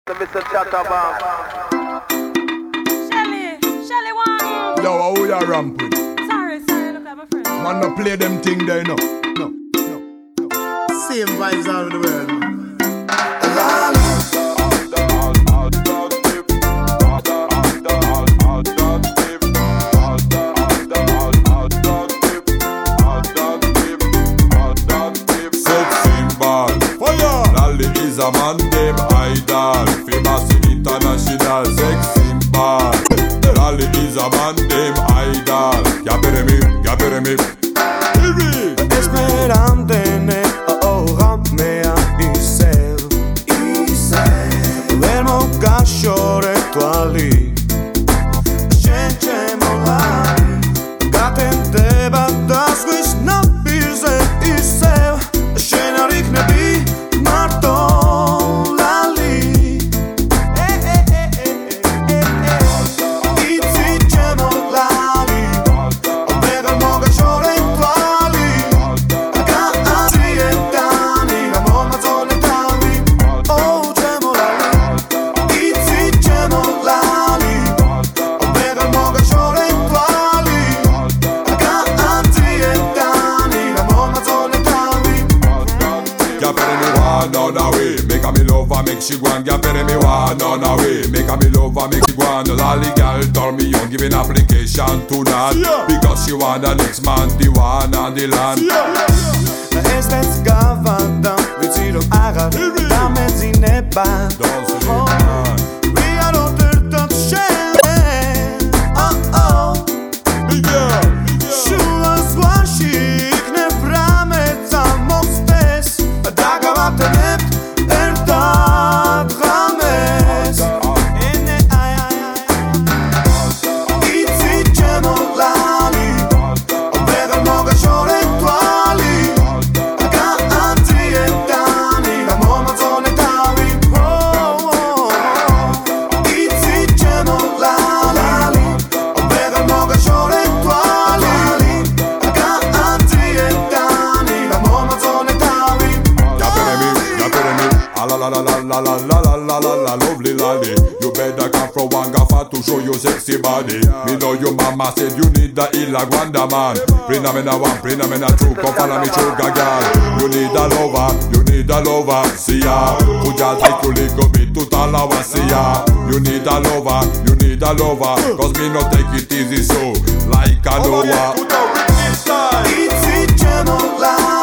Mr. Chatterbox. Shelly one. Yo, who you ramp with? Sorry, look at my friend. Man, no play them thing there, no. Same vibes all over the world. Is a man dem idol, famous international sex symbol. Lally is a man dem idol. Gabere me. Esperantene oramea isel Vermo cachore tuali Shence molai Gatente batas wish na birze isel Shenarik nebi marto Make she go and get me one on the way. Make me love and make she go and lolly girl told me young giving application to that because she want the next man, the one on the land. Est het gavata, vizir op agar, damit sie ne ban. We are under the shame. Oh. Shula swashik ne pramet samostes. Dagavate ne La lovely lady. You better come from Wangafa to show your sexy body. Me know your mama said you need the Ilagwanda man. Bring them in a one, bring them in a two. Come follow me sugar girl. You need a lover, see ya. Kuja take you little bit to talawa, see ya. You need a lover, cause me no take it easy so. Like a Noah. It's